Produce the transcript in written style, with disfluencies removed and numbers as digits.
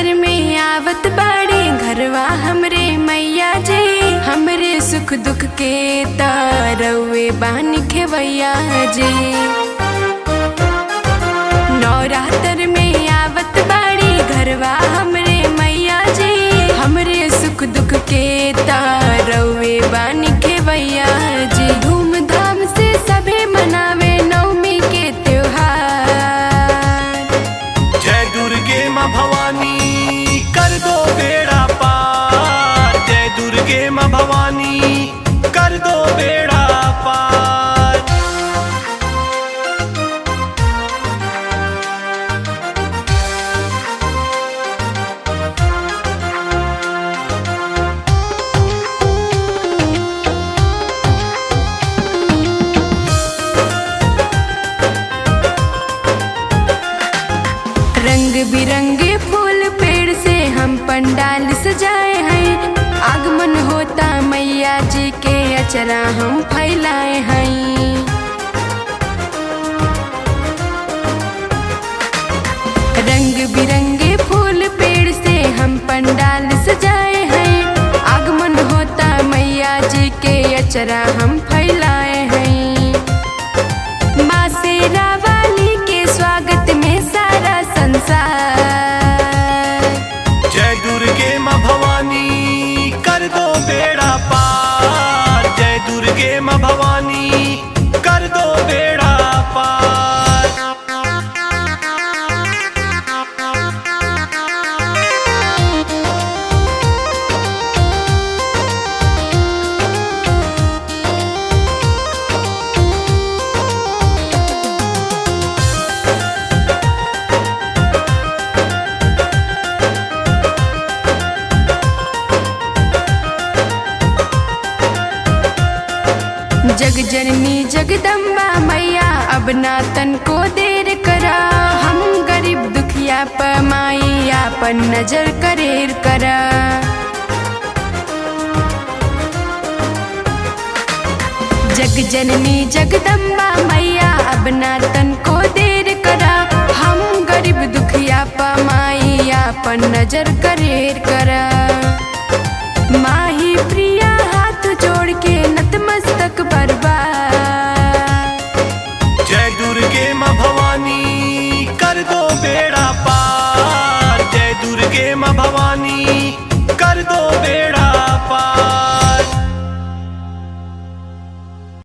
नवरात्र में आवत बाड़े घरवा हमरे मैया जी। हमरे सुख दुख के तारवे बानी खेवैया जी। नवरात्र में आवत बाड़ी घरवा हमरे मैया जी। हमरे सुख दुख के तारवे बानी खेवैया जी। धूमधाम से सभे मनावे नवमी के त्योहार। जय दुर्गे माँ भवानी कर दो बेड़ा पार। जय दुर्गे माँ भवानी कर दो बेड़ा पार। रंग बिरंगे फूल पेड़ से हम पंडाल सजाए हैं। आगमन होता मैया जी के अचरा हम फैलाए हैं। रंग बिरंगे फूल पेड़ से हम पंडाल सजाए हैं। आगमन होता मैया जी के अचरा हम फैलाए हैं। माँ शेरा वाली के स्वागत में सारा संसार। जय दुर्गे माँ भवानी कर दो बेड़ा पार। जय दुर्गे माँ भवानी कर दो बेड़ा पार। जग जननी जगदम्बा मैया अब ना तन को देर करा। हम गरीब दुखिया प माई आपन नजर करेर करा। जग जननी जगदम्बा मैया अब ना तन को देर करा। हम गरीब दुखिया प माई आपन नजर करेर करा। माही प्रिया हाथ जोड़ के नतमस्तक बर्बाद। जय दुर्गे माँ भवानी कर दो बेड़ा पार। जय दुर्गे माँ भवानी कर दो बेड़ा पार।